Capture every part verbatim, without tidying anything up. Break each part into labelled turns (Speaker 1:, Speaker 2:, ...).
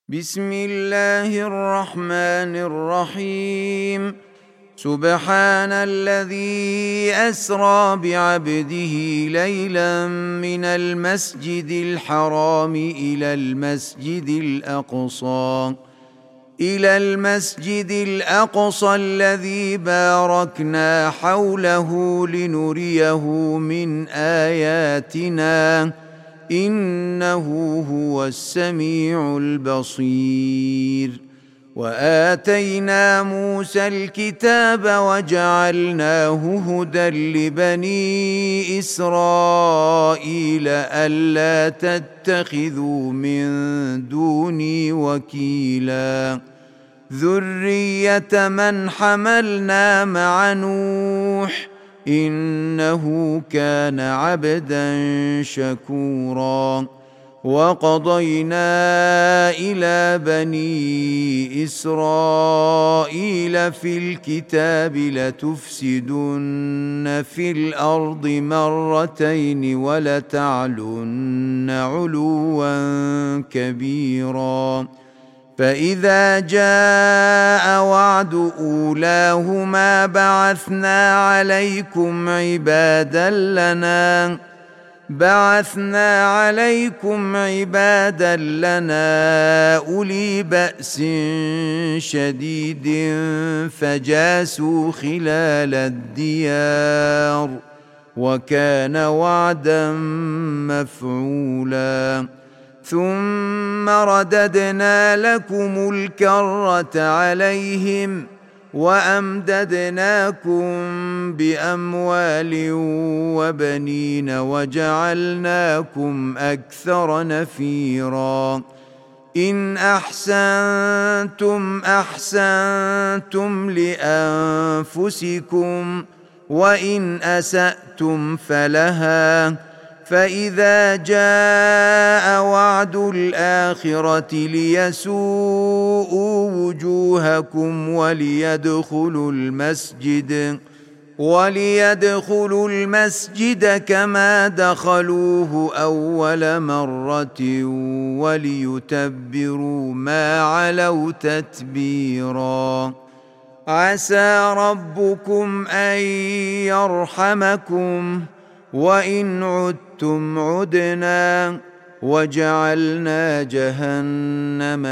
Speaker 1: بسم الله الرحمن الرحيم. سبحان الذي أسرى بعبده ليلا من المسجد الحرام إلى المسجد الأقصى إلى المسجد الأقصى الذي باركنا حوله لنريه من آياتنا إنه هو السميع البصير. وآتينا موسى الكتاب وجعلناه هدى لبني إسرائيل ألا تتخذوا من دوني وكيلا ذرية من حملنا مع نوح إنه كان عبدا شكورا. وقضينا إلى بني إسرائيل في الكتاب لتفسدن في الأرض مرتين ولتعلن علوا كبيرا. فإذا جاء وعد أولاهما بعثنا عليكم عبادا لنا بعثنا عليكم عبادا لنا أولي بأس شديد فجاسوا خلال الديار وكان وعدا مفعولا. ثم رددنا لكم الكرة عليهم وأمددناكم بأموال وبنين وجعلناكم أكثر نفيرا. إن أحسنتم أحسنتم لأنفسكم وإن أسأتم فلها. فإذا جاء وعد الآخرة ليسوءوا وجوهكم وليدخلوا المسجد وليدخلوا المسجد كما دخلوه أول مرة وليتبروا ما علوا تتبيرا. عسى ربكم أن يرحمكم وإن عدتم عدنا وجعلنا جهنم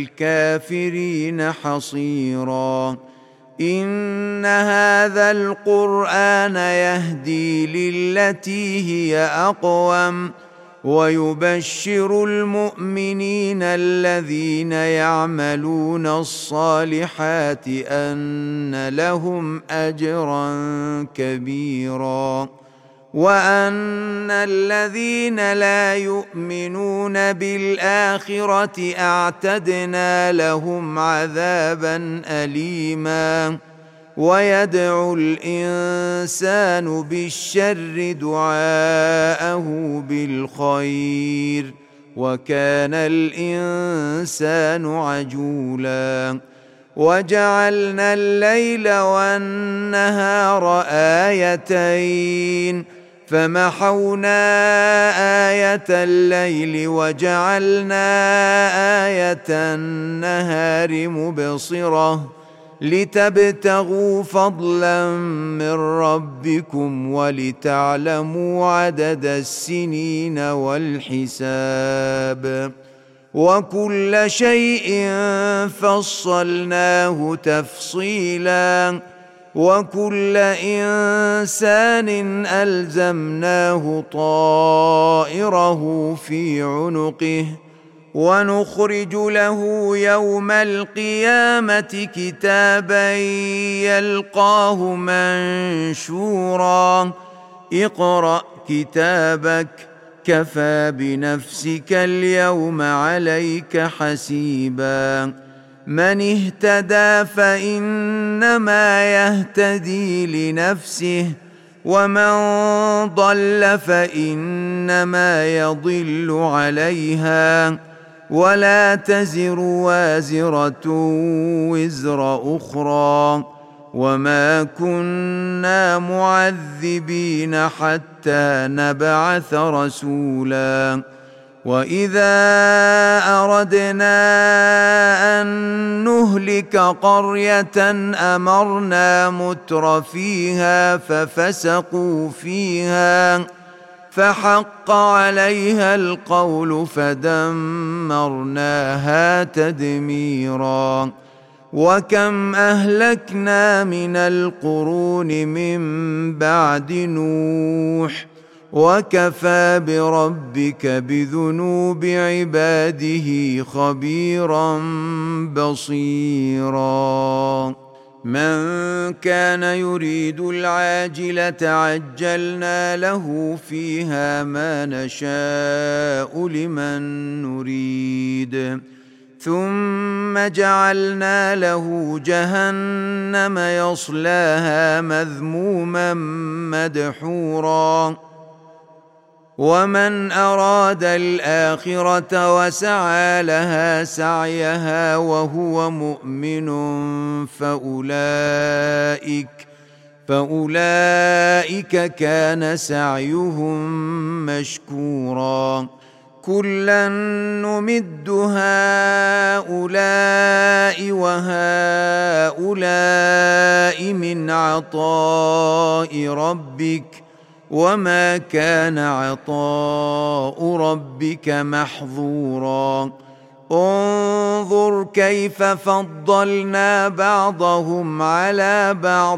Speaker 1: للكافرين حصيرا. إن هذا القرآن يهدي للتي هي أقوم ويبشر المؤمنين الذين يعملون الصالحات أن لهم أجرا كبيرا وأن الذين لا يؤمنون بالآخرة أعتدنا لهم عذابا أليما. ويدعو الإنسان بالشر دعاءه بالخير وكان الإنسان عجولا. وجعلنا الليل والنهار آيتين فمحونا آية الليل وجعلنا آية النهار مبصرة لتبتغوا فضلا من ربكم ولتعلموا عدد السنين والحساب وكل شيء فصلناه تفصيلا. وكل إنسان ألزمناه طائره في عنقه ونخرج له يوم القيامة كتابا يلقاه منشورا. اقرأ كتابك كفى بنفسك اليوم عليك حسيبا. من اهتدى فإنما يهتدي لنفسه ومن ضل فإنما يضل عليها ولا تزر وازرة وزر أخرى وما كنا معذبين حتى نبعث رسولا وإذا أردنا أن نهلك قرية أمرنا متر فيها ففسقوا فيها فحق عليها القول فدمرناها تدميرا. وكم أهلكنا من القرون من بعد نوح وكفى بربك بذنوب عباده خبيرا بصيرا. من كان يريد العاجلة عجلنا له فيها ما نشاء لمن نريد ثم جعلنا له جهنم يصلاها مذموما مدحورا. ومن أراد الآخرة وسعى لها سعيها وهو مؤمن فأولئك فأولئك كان سعيهم مشكورا. كلا نمد هؤلاء وهؤلاء من عطاء ربك وما كان عطاء ربك محظورا. انظر كيف فضلنا بعضهم على بعض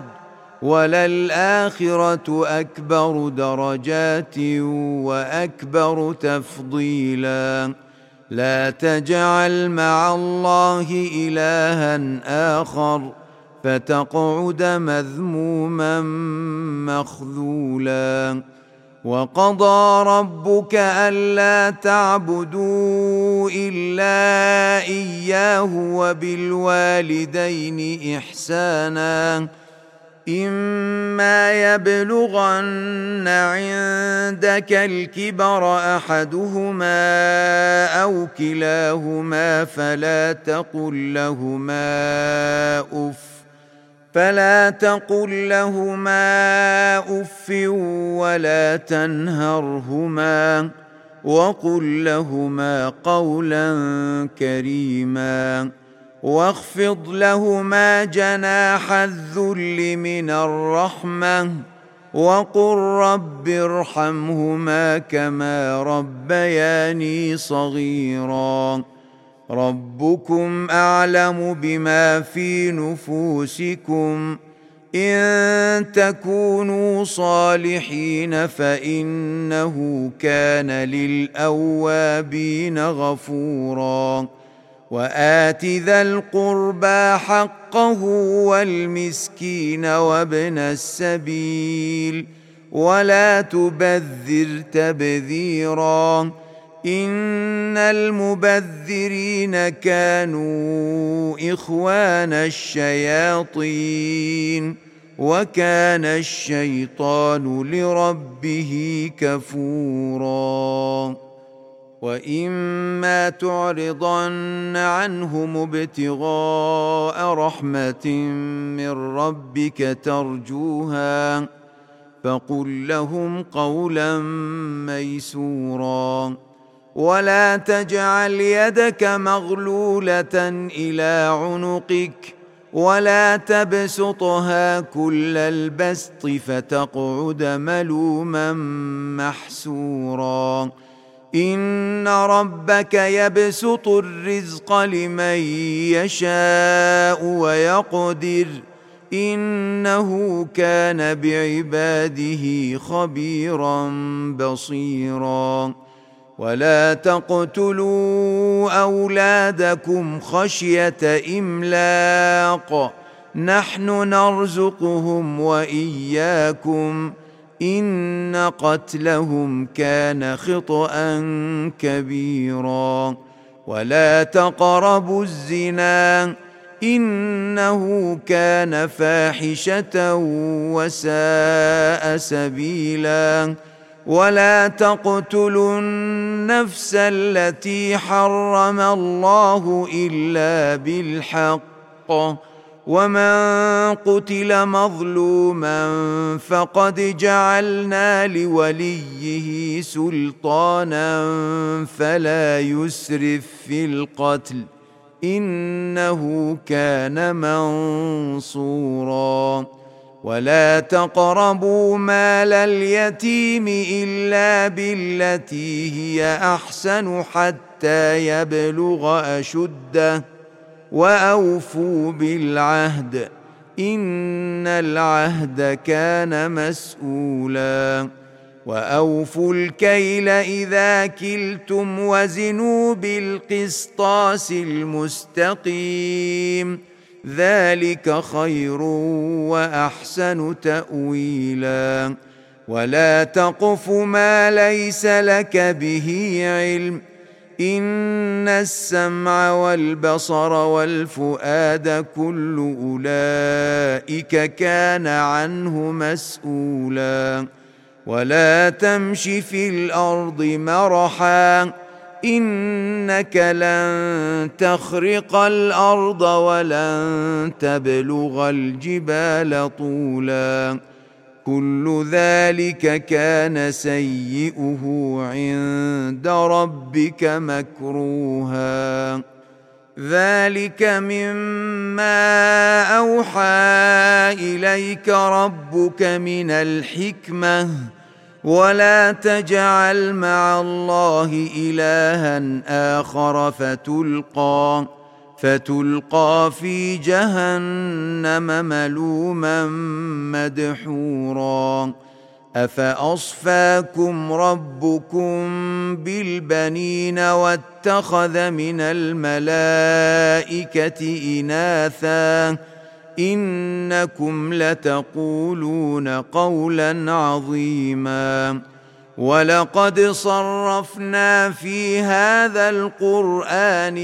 Speaker 1: وللآخرة أكبر درجات وأكبر تفضيلا. لا تجعل مع الله إلها آخر فتقعد مذموما مخذولا. وقضى ربك ألا تعبدوا إلا إياه وبالوالدين إحسانا إما يبلغن عندك الكبر أحدهما أو كلاهما فلا تقل لهما أف فلا تقل لهما أف ولا تنهرهما وقل لهما قولا كريما. واخفض لهما جناح الذل من الرحمة وقل رب ارحمهما كما ربياني صغيرا. ربكم أعلم بما في نفوسكم إن تكونوا صالحين فإنه كان للأوابين غفورا. وآت ذا القربى حقه والمسكين وابن السبيل ولا تبذر تبذيرا إن المبذرين كانوا إخوان الشياطين وكان الشيطان لربه كفورا. وإما تعرضن عنهم ابتغاء رحمة من ربك ترجوها فقل لهم قولا ميسورا. ولا تجعل يدك مغلولة إلى عنقك ولا تبسطها كل البسط فتقعد ملوما محسورا. إن ربك يبسط الرزق لمن يشاء ويقدر إنه كان بعباده خبيرا بصيرا. ولا تقتلوا أولادكم خشية إملاق نحن نرزقهم وإياكم إن قتلهم كان خطأ كبيرا. ولا تقربوا الزنا إنه كان فاحشة وساء سبيلا. ولا تقتلوا النفس التي حرم الله إلا بالحق ومن قتل مظلوما فقد جعلنا لوليه سلطانا فلا يسرف في القتل إنه كان منصورا. ولا تقربوا مال اليتيم إلا بالتي هي أحسن حتى يبلغ أشده وأوفوا بالعهد إن العهد كان مسؤولا. وأوفوا الكيل إذا كلتم وزنوا بالقسطاس المستقيم ذلك خير وأحسن تأويلا. ولا تقف ما ليس لك به علم إن السمع والبصر والفؤاد كل أولئك كان عنه مسؤولا. ولا تمش في الأرض مرحا إنك لن تخرق الأرض ولن تبلغ الجبال طولا كل ذلك كان سيئه عند ربك مكروها. ذلك مما أوحى إليك ربك من الحكمة ولا تجعل مع الله إلها آخر فتلقى فتلقى في جهنم ملوما مدحورا. أفأصفاكم ربكم بالبنين واتخذ من الملائكة إناثا إنكم لتقولون قولا عظيما. ولقد صرفنا في هذا القرآن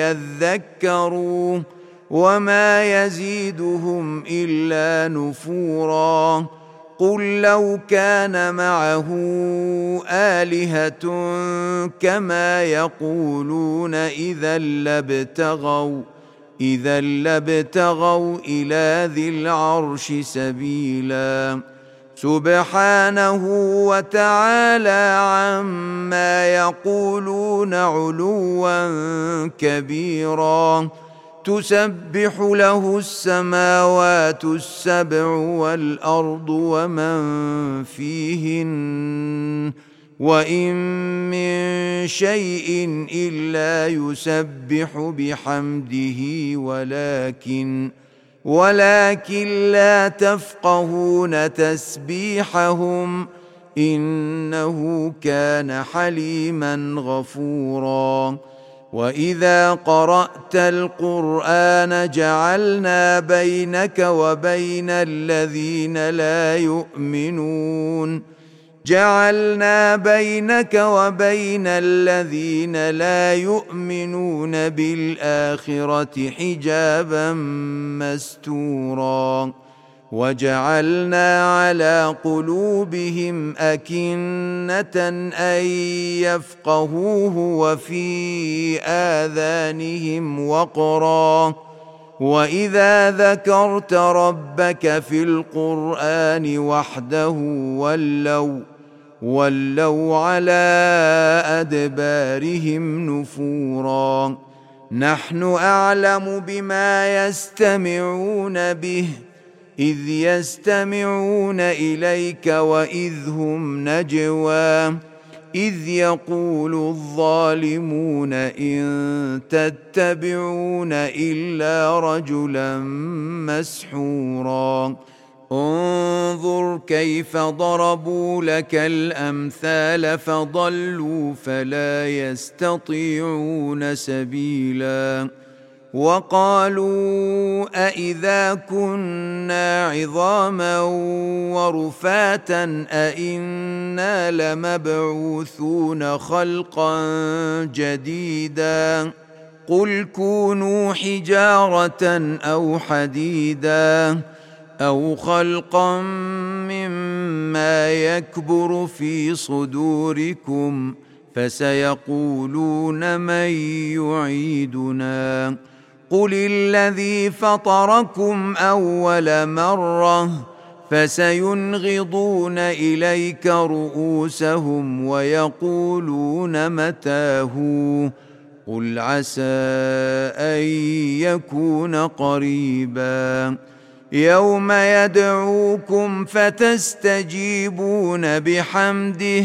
Speaker 1: ليذكروا وما يزيدهم إلا نفورا. قل لو كان معه آلهة كما يقولون إذا لابتغوا إذا لابتغوا إلى ذي العرش سبيلا. سبحانه وتعالى عما يقولون علوا كبيرا. تسبح له السماوات السبع والأرض ومن فيهن وإن من شيء إلا يسبح بحمده ولكن ولكن لا تفقهون تسبيحهم إنه كان حليما غفورا. وإذا قرأت القرآن جعلنا بينك وبين الذين لا يؤمنون جعلنا بينك وبين الذين لا يؤمنون بالآخرة حجابا مستورا. وجعلنا على قلوبهم أكنة أن يفقهوه وفي آذانهم وقرا وإذا ذكرت ربك في القرآن وحده ولوا ولوا على أدبارهم نفورا. نحن أعلم بما يستمعون به إذ يستمعون إليك وإذ هم نجوى إذ يقول الظالمون إن تتبعون إلا رجلا مسحورا. انظر كيف ضربوا لك الأمثال فضلوا فلا يستطيعون سبيلا. وقالوا أإذا كنا عظاما ورفاتا أإنا لمبعوثون خلقا جديدا قل كونوا حجارة أو حديدا أو خلقا مما يكبر في صدوركم فسيقولون من يعيدنا قل الذي فطركم أول مرة فسينغضون إليك رؤوسهم ويقولون متى هو قل عسى أن يكون قريبا يوم يدعوكم فتستجيبون بحمده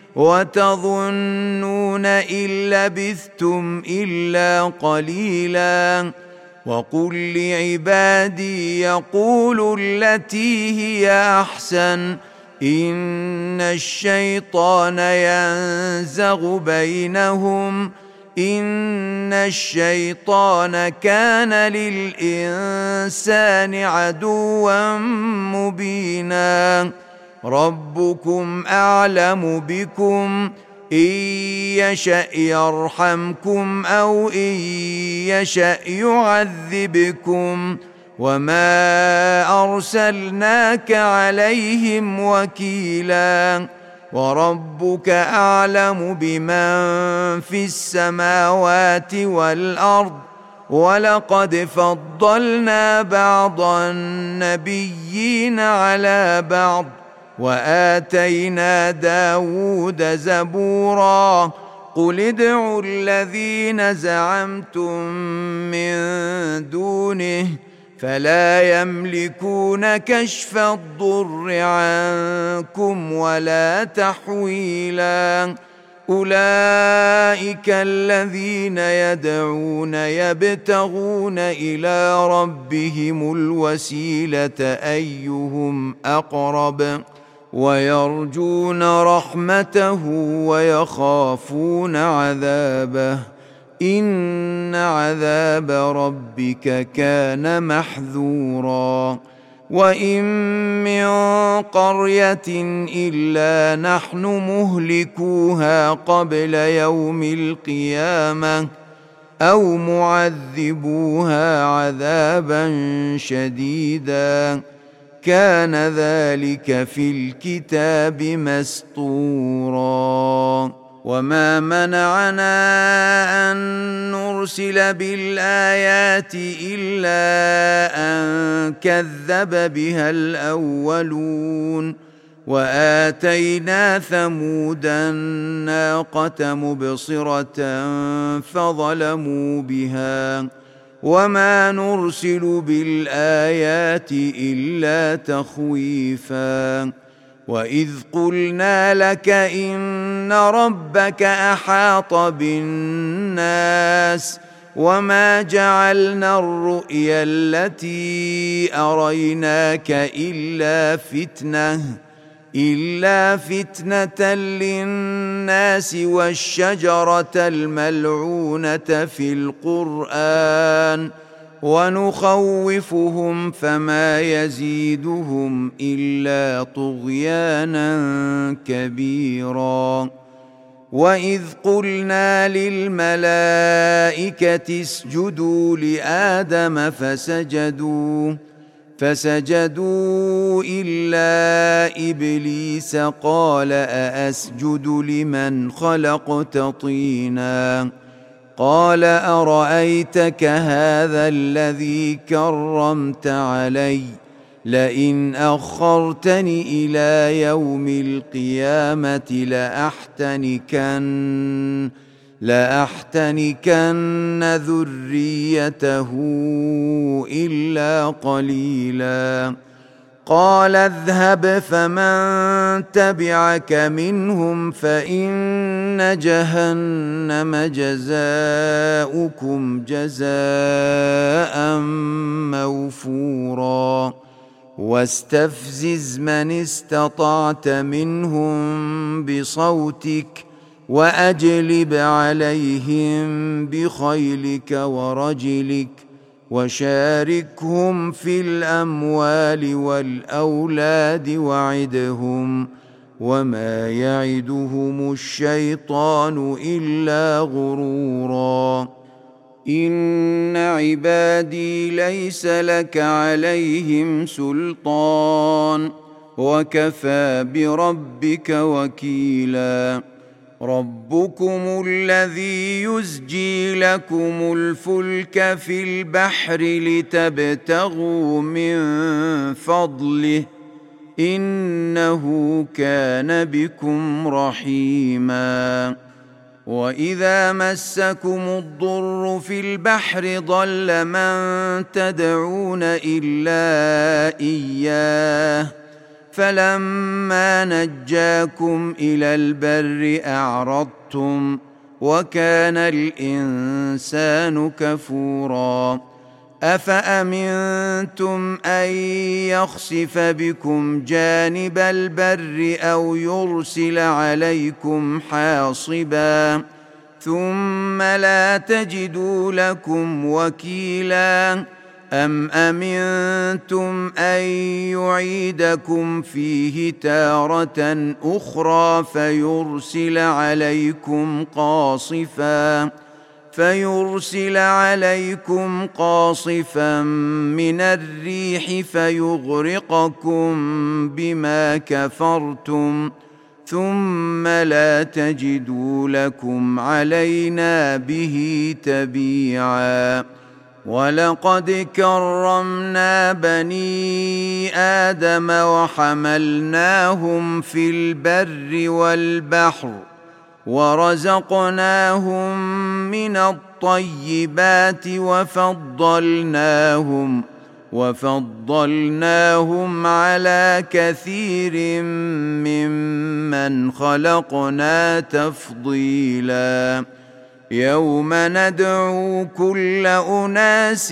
Speaker 1: وتظنون إن لبثتم إلا قليلا وقل لعبادي يقولوا التي هي أحسن إن الشيطان ينزغ بينهم إن الشيطان كان للإنسان عدوا مبينا ربكم أعلم بكم إن يشأ يرحمكم أو إن يشأ يعذبكم وما أرسلناك عليهم وكيلا وربك أعلم بمن في السماوات والأرض ولقد فضلنا بعض النبيين على بعض وآتينا داود زبورا قل ادعوا الذين زعمتم من دونه فلا يملكون كشف الضر عنكم ولا تحويلا أولئك الذين يدعون يبتغون إلى ربهم الوسيلة أيهم أقرب ويرجون رحمته ويخافون عذابه إن عذاب ربك كان محذورا وإن من قرية إلا نحن مهلكوها قبل يوم القيامة أو معذبوها عذابا شديدا كان ذلك في الكتاب مسطورا وما منعنا أن نرسل بالآيات إلا أن كذب بها الأولون وآتينا ثمود الناقة مبصرة فظلموا بها وما نرسل بالآيات إلا تخويفا وإذ قلنا لك إن ربك أحاط بالناس وما جعلنا الرؤيا التي أريناك إلا فتنة إلا فتنة للناس والشجرة الملعونة في القرآن ونخوفهم فما يزيدهم إلا طغيانا كبيرا وإذ قلنا للملائكة اسجدوا لآدم فسجدوا فسجدوا إلا إبليس قال أأسجد لمن خلقت طينا قال أرأيتك هذا الذي كرمت علي لئن أخرتني إلى يوم القيامة لأحتنكن لأحتنكن ذريته إلا قليلا قال اذهب فمن تبعك منهم فإن جهنم جزاؤكم جزاء موفورا واستفزز من استطعت منهم بصوتك وأجلب عليهم بخيلك ورجلك وشاركهم في الأموال والأولاد وعدهم وما يعدهم الشيطان إلا غرورا إن عبادي ليس لك عليهم سلطان وكفى بربك وكيلا ربكم الذي يزجي لكم الفلك في البحر لتبتغوا من فضله إنه كان بكم رحيما. وإذا مسكم الضر في البحر ضل من تدعون إلا إياه فلما نجاكم إلى البر أعرضتم وكان الإنسان كفورا. أفأمنتم أن يخسف بكم جانب البر أو يرسل عليكم حاصبا ثم لا تجدوا لكم وكيلا أم أمنتم أن يعيدكم فيه تارة أخرى فيرسل عليكم قاصفا فيرسل عليكم قاصفا من الريح فيغرقكم بما كفرتم ثم لا تجدوا لكم علينا به تبيعا. ولقد كرمنا بني آدم وحملناهم في البر والبحر ورزقناهم من الطيبات وفضلناهم وفضلناهم على كثير ممن خلقنا تفضيلا. يوم ندعو كل أناس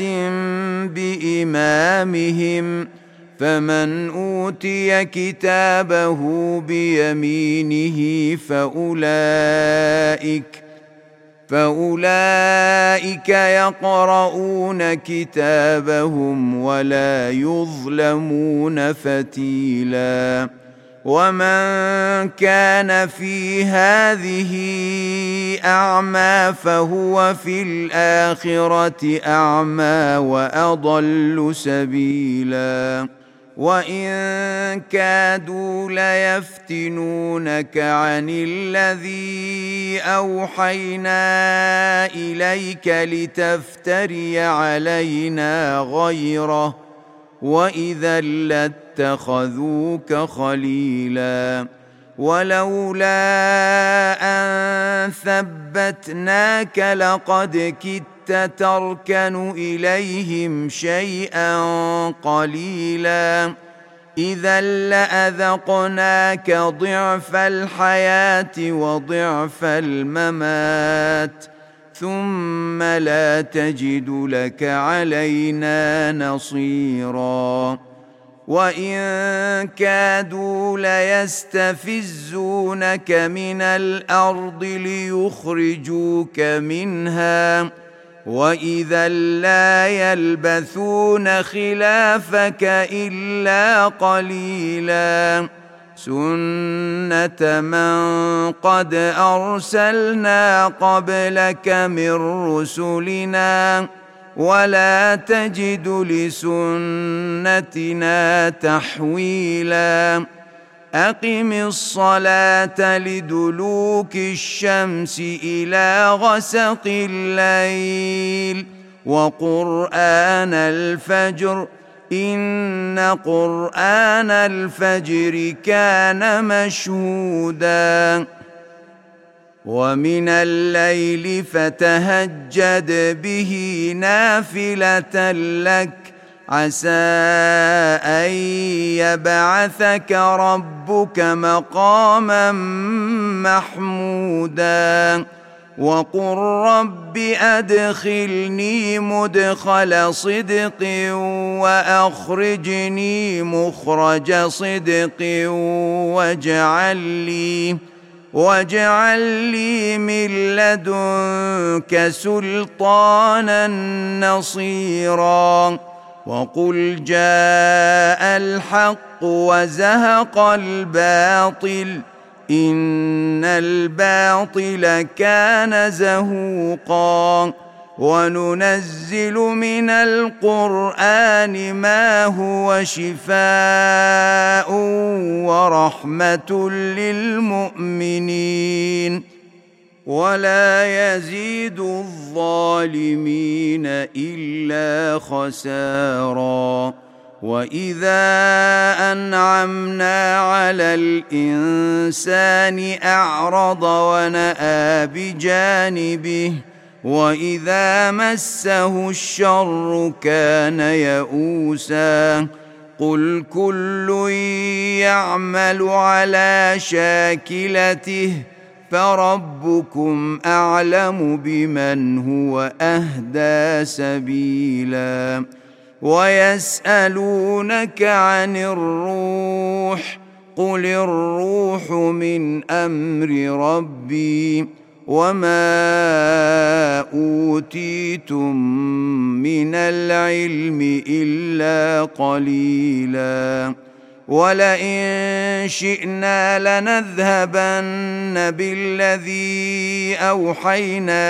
Speaker 1: بإمامهم فمن أوتي كتابه بيمينه فأولئك فأولئك يقرؤون كتابهم ولا يظلمون فتيلا. ومن كان في هذه أعمى فهو في الآخرة أعمى وأضل سبيلا. وإن كادوا ليفتنونك عن الذي أوحينا إليك لتفتري علينا غيره وإذا لاتخذوك خليلا. ولولا أن ثبتناك لقد كدت تركن إليهم شيئا قليلا إذا لأذقناك ضعف الحياة وضعف الممات ثم لا تجد لك علينا نصيرا. وإن كادوا ليستفزونك من الأرض ليخرجوك منها وإذا لا يلبثون خلافك إلا قليلا. سنة من قد أرسلنا قبلك من رسلنا ولا تجد لسنتنا تحويلا. أقم الصلاة لدلوك الشمس إلى غسق الليل وقرآن الفجر إن قرآن الفجر كان مشهودا. ومن الليل فتهجد به نافلة لك عسى أن يبعثك ربك مقاما محمودا. وقل رب أدخلني مدخل صدق وأخرجني مخرج صدق واجعل لي واجعل لي من لدنك سلطانا نصيرا. وقل جاء الحق وزهق الباطل إن الباطل كان زهوقا. وننزل من القرآن ما هو شفاء ورحمة للمؤمنين ولا يزيد الظالمين إلا خسارا. وإذا أنعمنا على الإنسان أعرض ونأى بجانبه وإذا مسه الشر كان يئوسا. قل كل يعمل على شاكلته فربكم أعلم بمن هو أهدى سبيلا. ويسألونك عن الروح قل الروح من أمر ربي وما أوتيتم من العلم إلا قليلا. ولئن شئنا لنذهبن بالذي أوحينا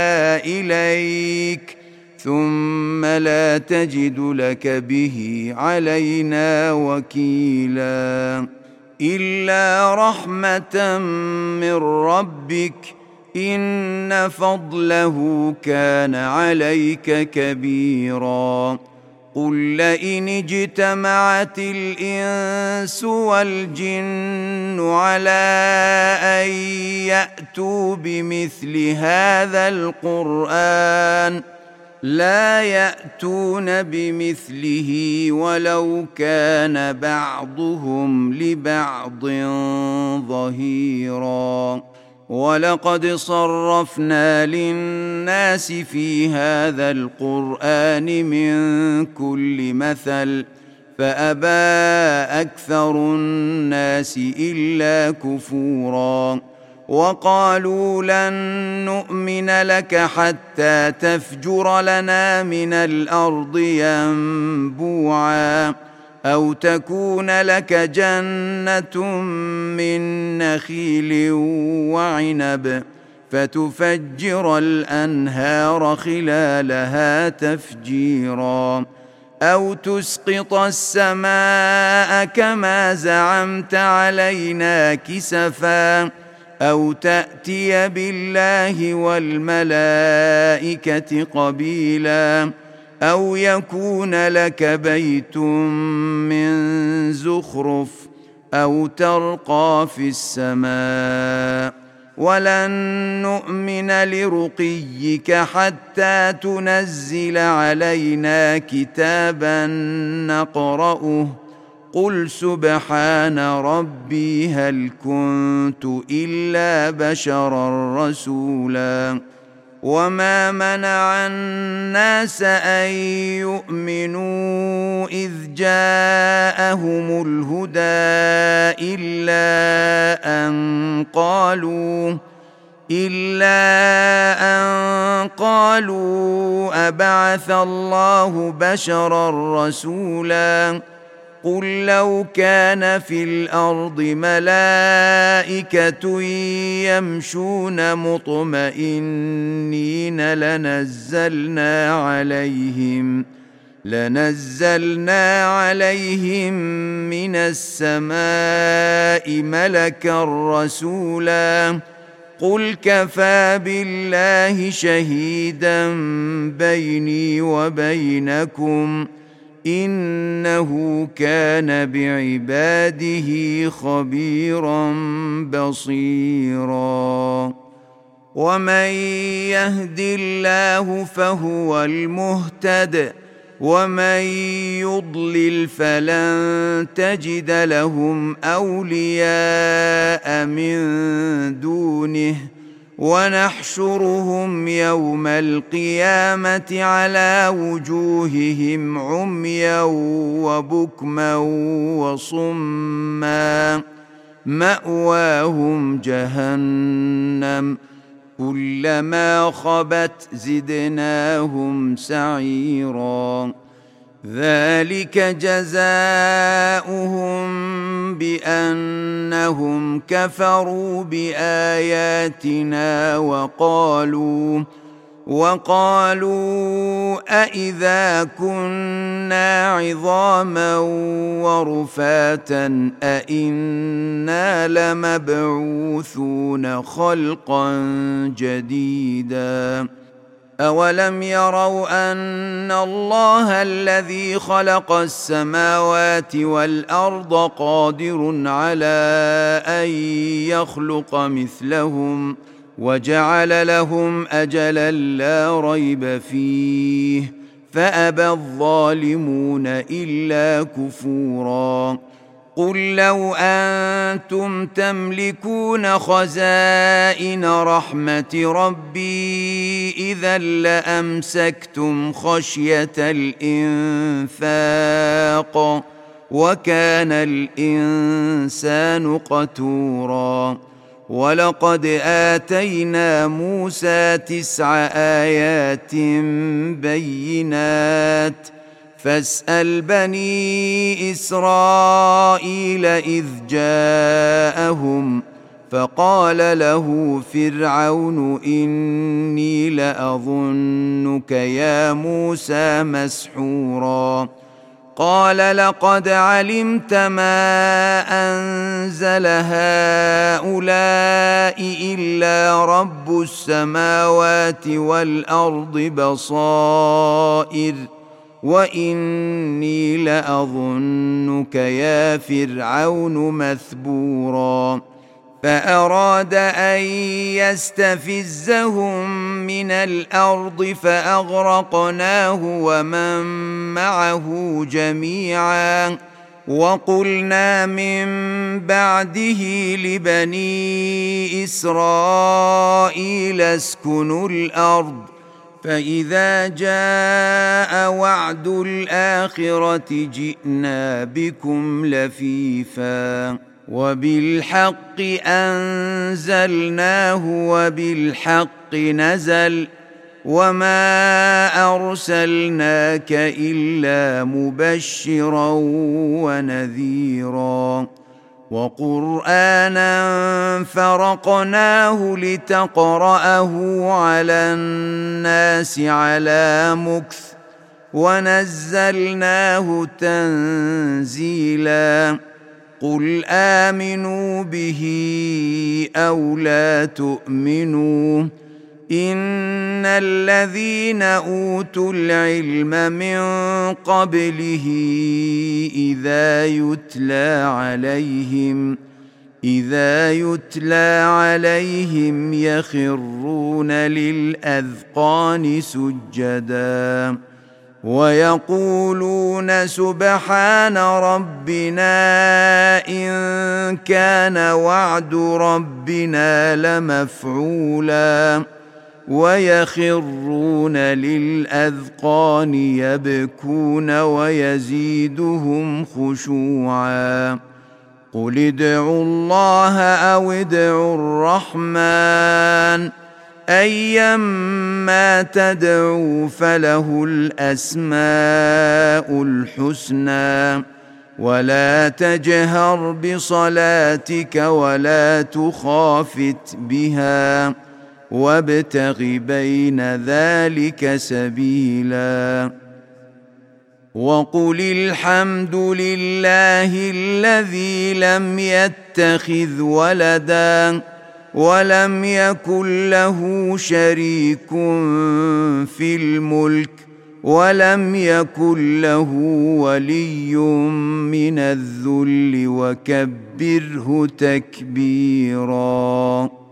Speaker 1: إليك ثم لا تجد لك به علينا وكيلا. إلا رحمة من ربك إن فضله كان عليك كبيرا. قل لئن اجتمعت الإنس والجن على أن يأتوا بمثل هذا القرآن لا يأتون بمثله ولو كان بعضهم لبعض ظهيرا. ولقد صرفنا للناس في هذا القرآن من كل مثل فأبى أكثر الناس إلا كفورا. وقالوا لن نؤمن لك حتى تفجر لنا من الأرض ينبوعا أو تكون لك جنة من نخيل وعنب فتفجر الأنهار خلالها تفجيرا أو تسقط السماء كما زعمت علينا كسفا أو تأتي بالله والملائكة قبيلا أو يكون لك بيت من زخرف أو ترقى في السماء ولن نؤمن لرقيك حتى تنزل علينا كتابا نقرأه قل سبحان ربي هل كنت إلا بشرا رسولا. وما منع الناس أن يؤمنوا إذ جاءهم الهدى إلا أن قالوا إلا أن قالوا أبعث الله بشرا رسولا. قل لو كان في الأرض ملائكة يمشون مطمئنين لنزلنا عليهم لنزلنا عليهم من السماء ملكا رسولا. قل كفى بالله شهيدا بيني وبينكم إنه كان بعباده خبيرا بصيرا. ومن يهد الله فهو المهتد ومن يضلل فلن تجد لهم أولياء من دونه ونحشرهم يوم القيامة على وجوههم عميا وبكما وصما مأواهم جهنم كلما خبت زدناهم سعيرا. ذلك جزاؤهم بأنهم كفروا بآياتنا وقالوا وقالوا أإذا كنا عظاما ورفاتا أإنا لمبعوثون خلقا جديدا أولم يروا أن الله الذي خلق السماوات والأرض قادر على أن يخلق مثلهم وجعل لهم أجلا لا ريب فيه فأبى الظالمون إلا كفورا قل لو أنتم تملكون خزائن رحمة ربي إذا لأمسكتم خشية الإنفاق وكان الإنسان قتورا ولقد آتينا موسى تسع آيات بينات فاسأل بني إسرائيل إذ جاءهم فقال له فرعون إني لأظنك يا موسى مسحورا قال لقد علمت ما أنزل هؤلاء إلا رب السماوات والأرض بصائر وإني لأظنك يا فرعون مثبورا فأراد أن يستفزهم من الأرض فأغرقناه ومن معه جميعا وقلنا من بعده لبني إسرائيل اسكنوا الأرض فإذا جاء وعد الآخرة جئنا بكم لفيفا وبالحق أنزلناه وبالحق نزل وما أرسلناك إلا مبشرا ونذيرا وقرآنا فرقناه لتقرأه على الناس على مكث ونزلناه تنزيلا قل آمنوا به أو لا تؤمنوا إن الذين أوتوا العلم من قبله إذا يتلى عليهم إذا يتلى عليهم يخرون للأذقان سجدا ويقولون سبحان ربنا إن كان وعد ربنا لمفعولا ويخرون للأذقان يبكون ويزيدهم خشوعا قل ادعوا الله أو ادعوا الرحمن أيما تدعوا فله الأسماء الحسنى ولا تجهر بصلاتك ولا تخافت بها وابتغ بين ذلك سبيلا وقل الحمد لله الذي لم يتخذ ولدا ولم يكن له شريك في الملك ولم يكن له ولي من الذل وكبره تكبيرا.